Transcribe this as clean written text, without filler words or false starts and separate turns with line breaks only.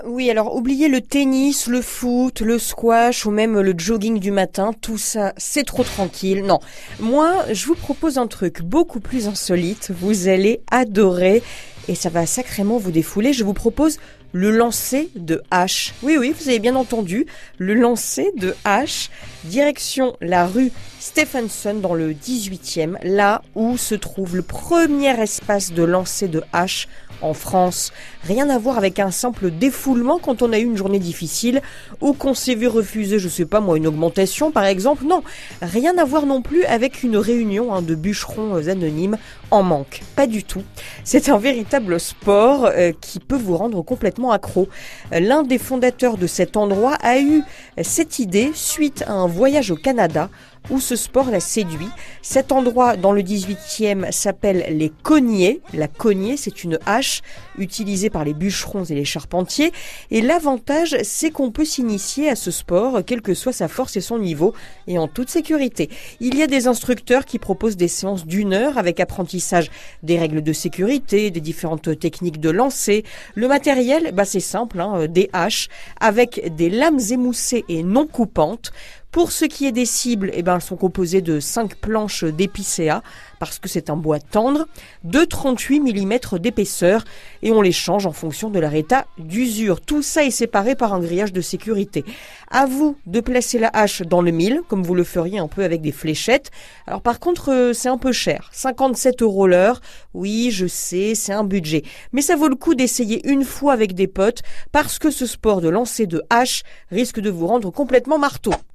Oui, alors oubliez le tennis, le foot, le squash ou même le jogging du matin, tout ça, c'est trop tranquille. Non, moi, je vous propose un truc beaucoup plus insolite, vous allez adorer et ça va sacrément vous défouler. Je vous propose le lancer de hache. Oui, vous avez bien entendu, le lancer de hache, direction la rue Stephenson dans le 18e, là où se trouve le premier espace de lancer de hache en France. Rien à voir avec un simple défoulement quand on a eu une journée difficile ou qu'on s'est vu refuser, je sais pas moi, une augmentation par exemple. Non, rien à voir non plus avec une réunion de bûcherons anonymes en manque. Pas du tout. C'est un véritable sport qui peut vous rendre complètement accro. L'un des fondateurs de cet endroit a eu cette idée suite à un voyage au Canada où ce sport l'a séduit. Cet endroit dans le 18e s'appelle les Cogniers. La cognée, c'est une hache utilisée par les bûcherons et les charpentiers. Et l'avantage, c'est qu'on peut s'initier à ce sport, quelle que soit sa force et son niveau, et en toute sécurité. Il y a des instructeurs qui proposent des séances d'1 heure avec apprentissage des règles de sécurité, des différentes techniques de lancer. Le matériel, c'est simple, des haches avec des lames émoussées et non coupantes. Pour ce qui est des cibles, elles sont composées de 5 planches d'épicéa, parce que c'est un bois tendre, de 38 mm d'épaisseur, et on les change en fonction de leur état d'usure. Tout ça est séparé par un grillage de sécurité. À vous de placer la hache dans le mille, comme vous le feriez un peu avec des fléchettes. Alors par contre, c'est un peu cher. 57 € l'heure. Oui, je sais, c'est un budget. Mais ça vaut le coup d'essayer une fois avec des potes, parce que ce sport de lancer de hache risque de vous rendre complètement marteau.